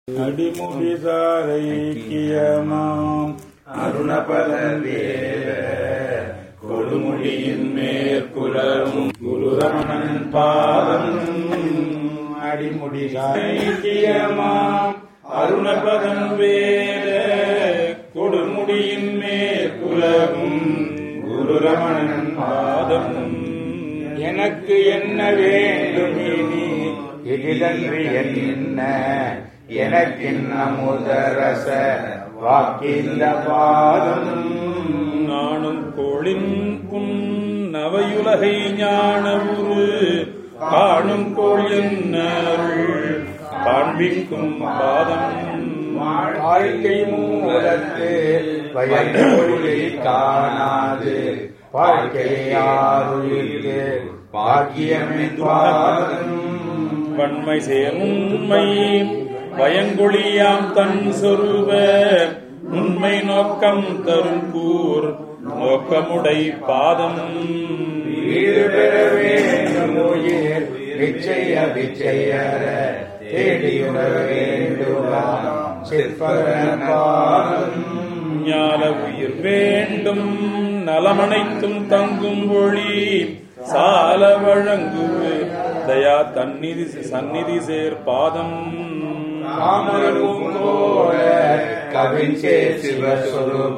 அடிமுடிசாரைக்கியமாம் அருணபதன் வேத கொடுமுடியின் மேற்குலரும் குருரமணன் பாதம். அடிமுடிசாரைக்கியமாம் அருணபதன் வேத கொடுமுடியின் மேற்குலரும் குருரமணன் பாதம். எனக்கு என்ன வேண்டும் இனி இதிலன்றி என்ன எனக்கின்ன முதரச வாக்கிந்த பாதம். நானும் கோளின் புன் நவையுலகை ஞான உரு காணும் கோள் என்னருள் காண்பிக்கும் பாதம். வாழ்க்கை மூலத்து பயன்பொழி காணாது வாழ்க்கையாருயிர்க்கு பாக்கியமென்பாதம். வன்மை சேருண்மை பயங்கொழியாம் தன் சொருவ உண்மை நோக்கம் தரும் கூர் நோக்கமுடை பாதம். வீடு பெற வேண்டும் உயிர் விச்சைய விச்சையற தேடியுணர வேண்டுமாம் சிற்பரன் பாதம். ஞான உயிர் வேண்டும் நலமனைத்தும் தங்கும் ஒளி சால வழங்குவு தயா தன்னிதி சந்நிதி சேர் பாதம். காமரூங்கோர கவிஞ்சே சிவஸ்வரூப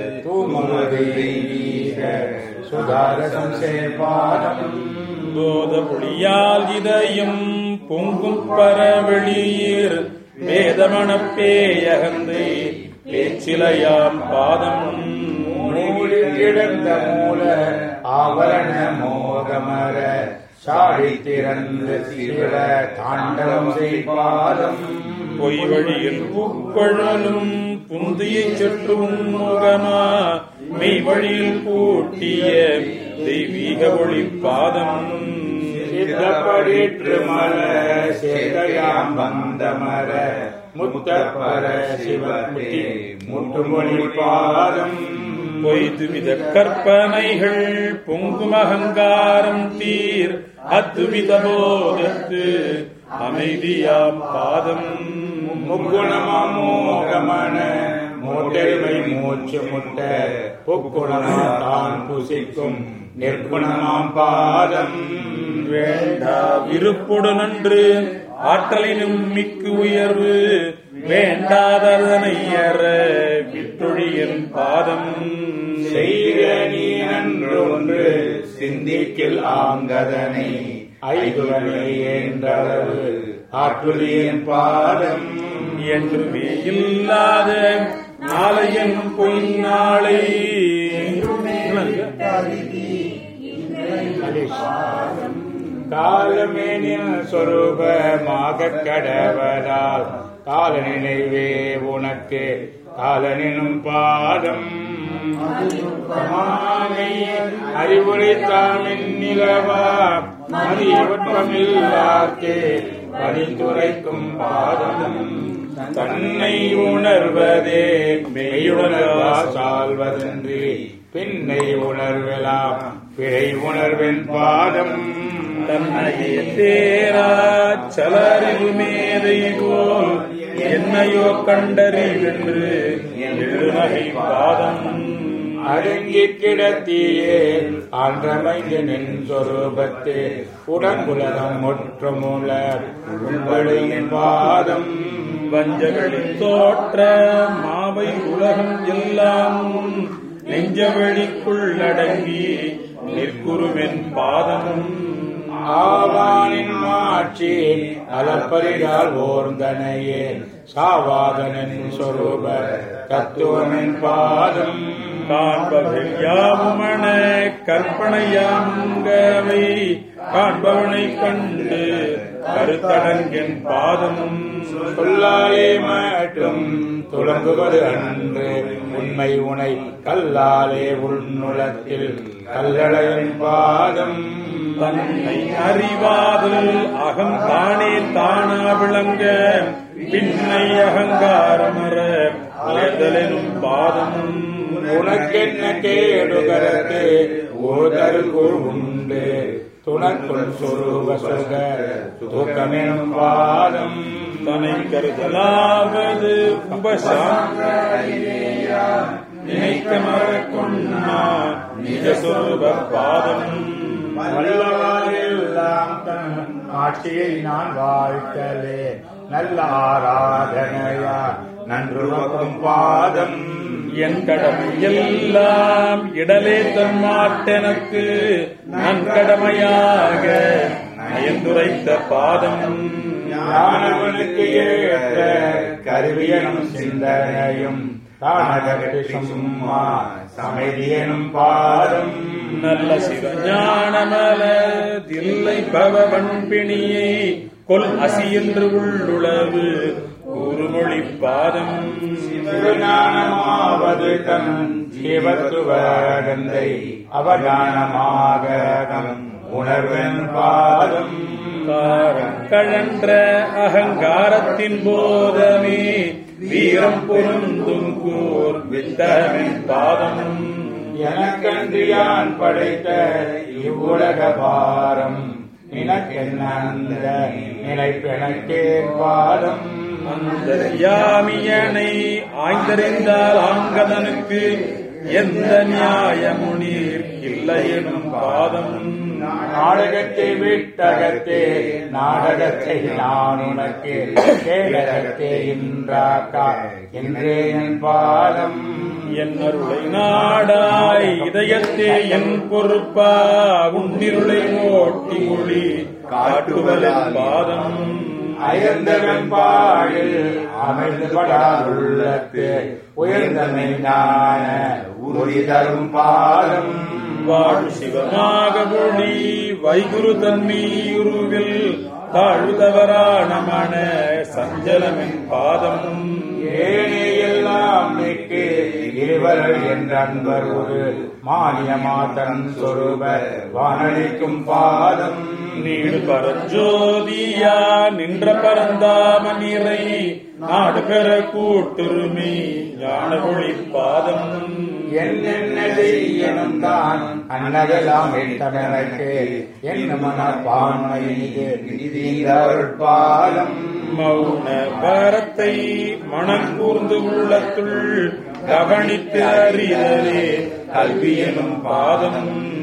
தூமருதீக சுதாரசம் சேர் பாதம். போத ஒளியால் இதயம் பொங்கும் பரவெளியீர் வேதமணப்பேயகந்தை பேச்சிலையாம் பாதம். மூலில் கிடந்த மூல ஆவரண மோகமர சாடி திறந்த சிவ தாண்டவம் செய்பாதம். பொய் வழியில் பூப்பழலும் புந்தியை சுற்றும் முகமா மெய் வழியில் பூட்டிய தெய்வீக ஒளி பாதம். சித்தப்படிற்று மர சேதையாம் வந்தமர முத்தப்பர சிவமுத்தி முட்டுமொழி பாதம். பொய்துவித கற்பனைகள் பொங்கும் அகங்காரம் தீர் அத்துவித போதத்து அமைதியாம் பாதம். முக்குணமோகமன மூட்டெருமை மூச்சு முட்ட பொக்குணமான் புசிக்கும் நிற்குணமாம் பாதம். வேண்டா விருப்புடு நன்று ஆற்றலினும் மிக்கு உயர்வு வேண்டாததனை அற விட்டொழியின் பாதம். செய்க நீ நன்றொன்று சிந்திக்கில் ஆங்கதனை ஐதுவனை என்றளவு ஆற்றுலியின் பாதம். என்றுமே இல்லாத நாளையன் பொய் நாளை காலமேனின் சொரூபமாக கடவதால் கால நினைவே உனக்கு காலனினும் பாதம். அறிவுரைத்தாமின் நிலவா மதியவற்றமில்லாக்கே பரிந்துரைக்கும் பாதம். தன்னை உணர்வதே மெய்யுணர்வா சால்வதன்றி பின்னை உணர்வெலாம் பிழை உணர்வின் பாதம். தன்னையே தேரா சலறிவு மேதை போல் என்னையோ கண்டறிவென்று எழுநகை பாதம். அடங்கி கிடத்தியே ஆன்றமைந்தனின் சொரூபத்து உடம்புலகம் முற்றுமுல உள்படையின் பாதம். வஞ்சகளின் தோற்ற மாவை உலகம் எல்லாம் நெஞ்சவெளிக்குள்ளடங்கி நிற்குருவென் பாதம். ஆவானின் மாட்சி அலப்பரிகால் ஓர்ந்தனையே சாவாதனின் சொரூப தத்துவமின் பாதம். காண்பவர்கள் யாவுமன கற்பனையாங்கவை காண்பவனை கண்டு கருத்தடங்கின் பாதம். சொல்லாலே மட்டும் துளங்குவது அன்று உண்மை உனை கல்லாலே உள்நுலத்தில் கல்லளையின் பாதம். தன்னை அறிவாதல் அகம் தானே தானா விளங்க பின்னை அகங்காரமர அலைதலும் பாதம். உனக்கென்ன கேடுகரத்து ஓதல் உண்டு துணக்குள் சொருப சுக தூக்கமெனும் பாதம் தனை கருதலாவது நினைக்க மறக்கொன்னா நிஜ சொருப பாதம் வல்லவாறெல்லாம் தன் ஆட்சியை நான் வாழ்த்தலே நல்ல ஆராதனையா நன்றுவக்கும் பாதம் என் கடமை எல்லாம் இடலே தன்மாட்டெனக்கு நான் கடமையாக நயந்துரைத்த பாதம் ஞானவனுக்கு ஏற்ற கருவியனும் சிந்தனையும் தானகட்டு சும்மா சமைதியனும் பாதம் நல்ல சிவஞானமல தில்லை பவன் பிணியை கொல் அசி என்று உள்ளுளவு கூறுமொழி பாதம் சிவஞானமாவது தன் ஜீவத்துவகந்தை அவதானமாக உணர்வன் பாதம் கழன்ற அகங்காரத்தின் போதமே வீரம் பொருந்தும் கூர் வித்தமின் பாதம் எனக்கன்றியான் படைத்த இவ்வுலக பாரம் நினக்கென்ன அந்த நினைப்பெனக்கே பாதம் அந்த யாமியனை ஆய்ந்தறிந்தால் ஆங்கதனுக்கு எந்த நியாயமுனீர் இல்லை எனும் பாதம் நாடகத்தை விட்டகத்தே நாடகத்தை நான் உனக்கு கேடகத்தே இன்றாக்கா என்றே என் பாதம் என் அருளை நாடாய் இதயத்தே என் பொறுப்பா உன்னிருளை ஓட்டி மொழி காட்டுவதன் பாதம் அயர்ந்தவன் பாடில் அமைந்துபடாதுள்ளத்து உயர்ந்தமை ஞான உறுதி தரும் பாதம் வாழ் சிவமாக மொழி வைகுரு தன்மையுருவில் தாழ்தவரான மன சஞ்சலமின் பாதம் ஏனே எல்லாம் மிக்கு இருவர்கள் என்ற அன்பர் ஒரு மானியமாதன் சொருப வானளிக்கும் பாதம் நீடு பரஞ்சோதியா நின்ற பரந்தாம நிறை நாடு பெற கூட்டுரிமை ஞான ஒளி பாதம் என்னென்ன செய்யணும் தான் அன்னதெல்லாம் எட்டமெனக்கு என்ன மனப்பான்மையில் பாதம் மௌன பரத்தை மனம் கூர்ந்து உள்ளத்துள் கவனித்து அறிதலே கல்வி எனும் பாதம்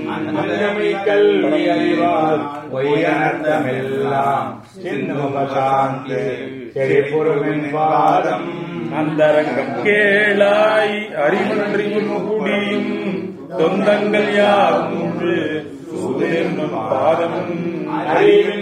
கல்வி அறிவால் பொய்யனர்த்தமெல்லாம் சிந்துமசாந்து செறிபொருவின் பாதம் அந்தரங்கம் கேளாய் அறிவன்றியும் குடியும் தொந்தங்கள் யாவும் சுதென்னும் பாதம் அறிவின்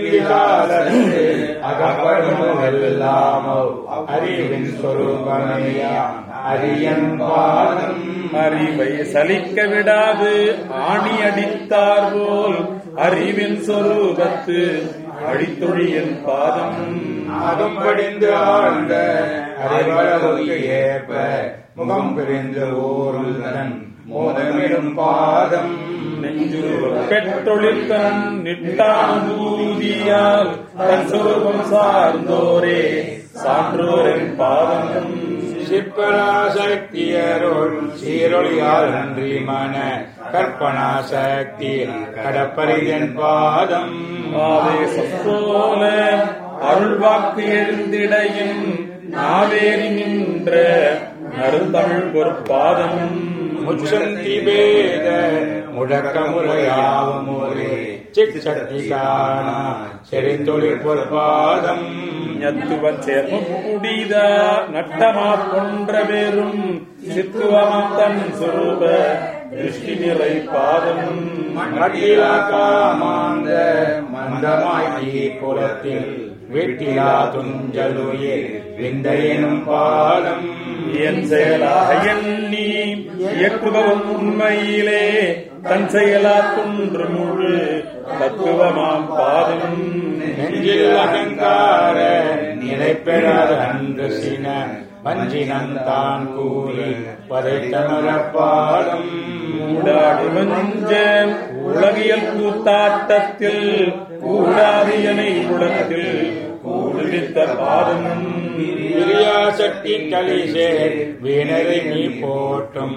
அகப்படுமெல்லாமோ அறிவின் சொரூபமையா அரியன் பாதம் அறிவை சலிக்க விடாது ஆணி அடித்தார் போல் அறிவின் சொரூபத்து அடித்தொழியின் பாதம் அகம் படிந்து ஆழ்ந்த அறிவளவுக்கு ஏற்ப முகம் பிரிந்து ஓருடன் மோதமிடும் பாதம் பெற்றொழித்தன் நிட்டானூதியால் தன் சொரூபம் சார்ந்தோரே சான்றோரின் பாதம் சிற்பராசக்தியரோள் சீரொழியால் நன்றி மன கற்பனா சக்தி கடப்பரிதன் பாதம் ஆவேசம் போல அருள்வாக்கு எழுந்திடையின் நாவேறி நின்ற நறுந்தமிழ் பொற்பாதம் முச்சந்தி வேத முழக்க முறையாவும் ஒரே சிக்சக்தி காணா செறிந்தொழில் பொற்பாதம் ஞத்துவன் சேர்மும் குடிதா நட்டமா பொன்ற பெரும் சித்துவமாம் தன் சொரூப திருஷ்டி நிறை பாதம் மட்டிலா காமாந்த மந்தமாய் புலத்தில் வெட்டிலா துஞ்சலுயே விந்தையெனும் பாதம் என் செயலாக எண்ணி இயக்குபவன் உண்மையிலே தன் செயலா துன்று முழு தத்துவமாம் பாதம் நெஞ்சில் அகங்கார நிலைப்பெறாத அன்று சின வஞ்சினந்தான் கூறி பதைத்தமர பாதம் ஊடாடி வஞ்ச உலகியல் கூத்தாட்டத்தில் கூடாதியனை குளத்தில் கூடுவித்த பாதம் விரியாசக்தி கலிசே வீணரை நீ போட்டும்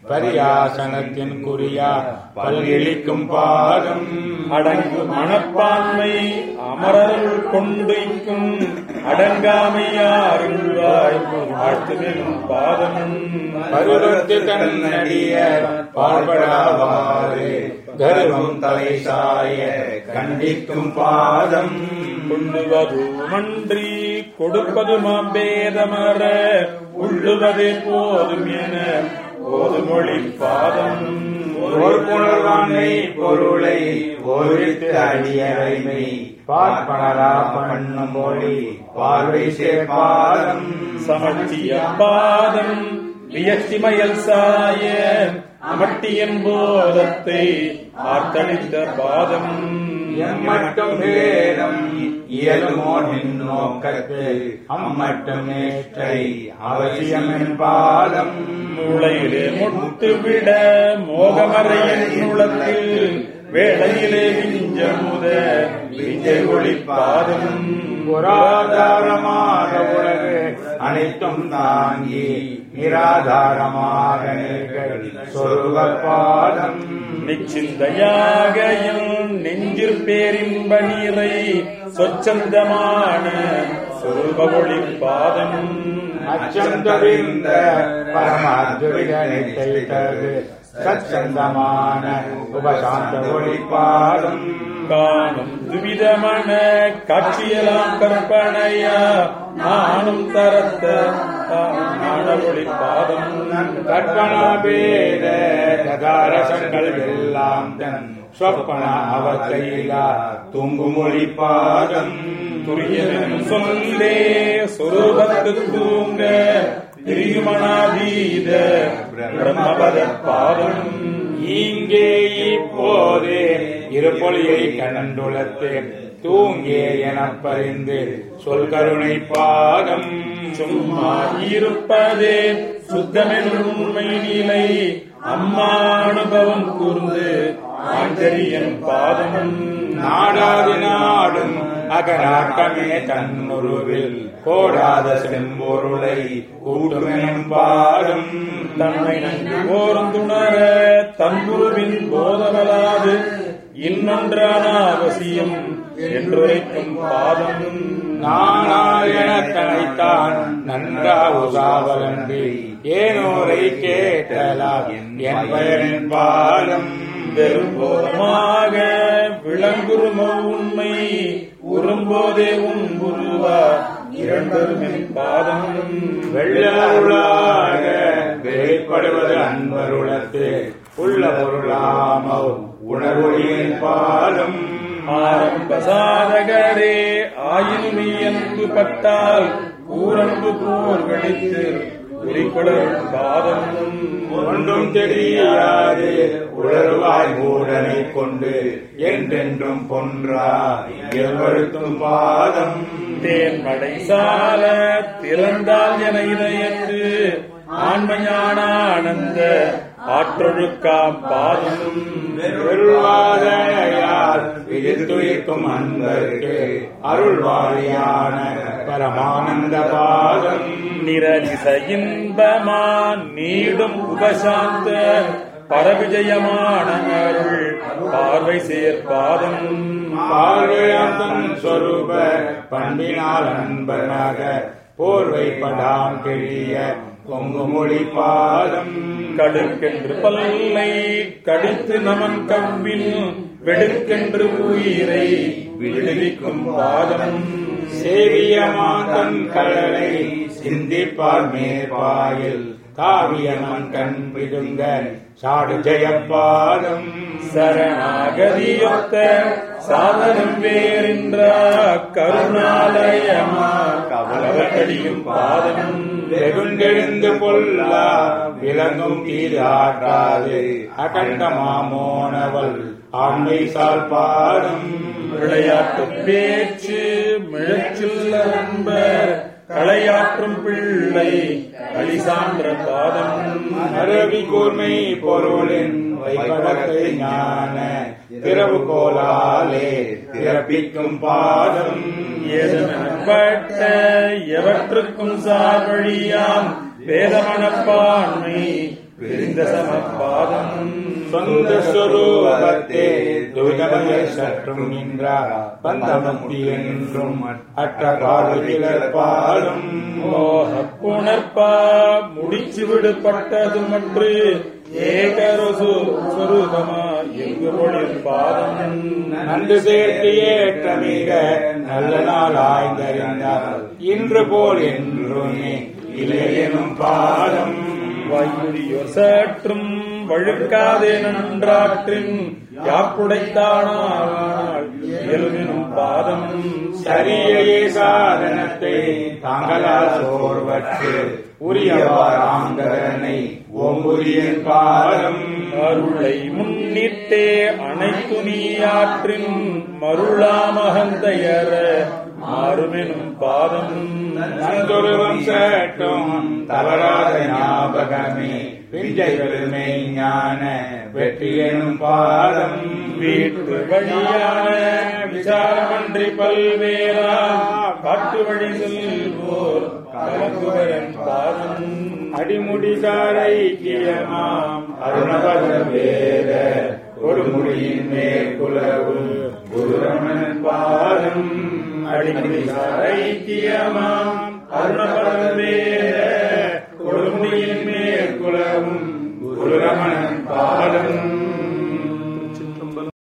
பரியாசனத்தின் குறியா பல்கிழிக்கும் பாதம் அடங்கு மனப்பான்மை அமரருள் கொண்டிக்கும் அடங்காமையாருள்வாய் வாழ்த்துமெனும் பாதம் பருவத்து தன்னடிய பார்படாவாறு கர்வம் தலை சாய கண்டிக்கும் பாதம் கொள்ளுவதுமன்றி கொடுப்பது மாம்பேதமர உள்ளுவதே போதும் என போதுமொழி பாதம் ஒரு புணர்வானை பொருளை ஒருத்து அடியறைமை பார்ப்பனரா பண்ணும் மொழி பார்வை சேர்பாதம் சமட்டிய பாதம் வியக்திமயல் சாய அமட்டியன் போதத்தை ஆர்த்தளித்த பாதம் எம்மட்டும் வேதம் இயலுமோ நின் நோக்கத்து அம்மட்டும் நேற்றை அவசியம் என் பாதம் மூளையிலே முட்டுவிட மோகமறையன் நுளத்தில் வேளையிலே விஞ்சமுத விஞ்சை ஒளி பாதம் புராதாரமாக உலகு அனைத்தும் தாங்கி நிராதாரமாக சொருவ பாதம் நிச்சிந்தையாகையும் நெஞ்சிற் பேரின்ப நீரை சொச்சந்தமான சொருபொழி பாதம் அச்சந்தவிந்த பரமாத்விதனைத்தை தரு சச்சந்தமான உபசாந்த ஒளி பாதம் காணும் துவிதமான காட்சியெல்லாம் கற்பனையா நானும் தரத்த ஒளி பாதம் கற்பனா பேத கதாரசங்கள் எல்லாம் தன் சொப்பன அவத்தையிலா தூங்குமொழி பாதம் துரியனும் சொல்லே சொரூபத்து தூங்க திரியுமனாதீத பிரம்மபத பாதம் இங்கே இப்போதே இருப்பொழியை கண்டுளத்து தூங்கே எனப் பறிந்து சொல் கருணை பாதம் சும்மா இருப்பதே சுத்தமெனும் உண்மை நிலை அம்மா அனுபவம் கூர்ந்து ஆஞ்சரியன் பாதம் நாடாது நாடும் அகநாட்டமே தன்னுருவில் கோடாத செம்பொருளை கூட்டுமெனும் பாதம் தன்னை நன்கு ஓர்ந்துணர தன்புருவின் போதவலாது இன்னொன்றான அவசியம் என்றுரைக்கும் பாதம் நானாயன தனைத்தான் நன்றா உசாவலன்றி ஏனோரை கேட்டலா என் பயனின் பாதம் பெரும்போதமாக விளங்குருமோ உண்மை உறும்போதே உருவா இரண்டருமின் பாதம் வெள்ளருளாக வெளிப்படுவது அன்பருளத்து உள்ள பொருளாமோ உணர்வொழியின் பாதம் ஆரம்ப சாதகரே ஆயினும் அன்பு பட்டால் ஊரன்பு போர் வெடித்து உரிக்குளரும் பாதம் ஒன்றும் தெரியாது உணர்வாய் மூடனை கொண்டு என்றென்றும் பொன்றா எவருக்கும் பாதம் தேன்மடை சால திறந்தால் என இதயத்து ஆன்மஞான ஆனந்த ஆற்றொழுக்காம் பாதம் பெருவாதையால் விதித்துயிர்க்கும் அன்பருக்கு அருள்வாரியான பரமானந்த பாதம் நிரதிச இன்பமா நீடும் உபசாந்த பரவிஜயமான அருள் பார்வை சேர்பாதம் பார்வையாந்தன் சொரூப பண்பினால் அன்பனாக போர்வைப்படாம் கிழிய பொங்குமொழி பாதம் கடுக்கென்று பல்லை கடித்து நமன் கவ்வின் வெடுக்கென்று உயிரை விடுவிக்கும் பாதம் சேவியமான் கடலை சிந்திப்பார் மேற்பாயில் காவியமன் கண் பிடுங்க சாடு ஜெயப்பாதம் சரணாகதியொத்த சாதனம் வேறின்ற கருணாலயமா கவலடியும் பாதம் வெகுண்டெழுந்து பொல்லா விளங்கும் தீது ஆற்றாது அகண்டமாமோனவள் ஆண்மை சால் பாதம் விளையாட்டு பேச்சு மிழச்சில் அன்பர் களையாற்றும் பிள்ளை அலிசான்ற பாதம் அரவி கூர்மை பொருளின் வைபவத்தை ஞான திறவு கோலாலே திறப்பிக்கும் பாதம் ஏதனப்பட்ட எவற்றுக்கும் சார்வழியாம் வேதமனப்பான்மை விரிந்த சமபாதம் சொந்த சொரூபத்தே துரிதமய சற்றும் நின்றார் பந்தமுக்தி என்றும் அற்ற பார்வையிலர் பாடும் மோகப்புணர்ப்பா முடிச்சு விடுபட்டது மற்று ஏகரசு சொரூபமா எங்கு பொழில் பாதம் நன்று சேர்த்து ஏற்ற மிக நல்ல நாள் ஆய்ந்தறிந்தார் இன்று போல் என்றுமே இல்லையெனும் பாதம் வாய்மொழியோர் சற்றும் வழுக்காதே நன்றாற்றின் யாப்புடைத்தானால் இயல்பினும் பாதம் சரியையே சாதனத்தை தாங்களால் சோர்வற்று உரியவாராங்கரனை ஓம்புரியன் பாதம் அருளை முன்னிட்டே அனைத்து நீயாற்றின் மருளாமகந்தையர மாறுமெனும் பாதம் நன்கொருவம் சட்டும் தவறாத ஞாபகமே விஞ்சை பெருமை ஞான வெற்றி எனும் பாதம் வீட்டு வழியான விசாரமன்றி பல்வேறா காட்டு வழி செல்வோர் கலங்குவரன் பாதம் அடிமுடிசார ஐக்கியமாம் அருணபத வேத கொடுமுடியின் மேற்குலவு குருரமணன் பாதம் அடிமுடிசார ஐக்கியமாம் அருணபத வேத கொடுமுடியின் மேற்குலவும் குருரமணன்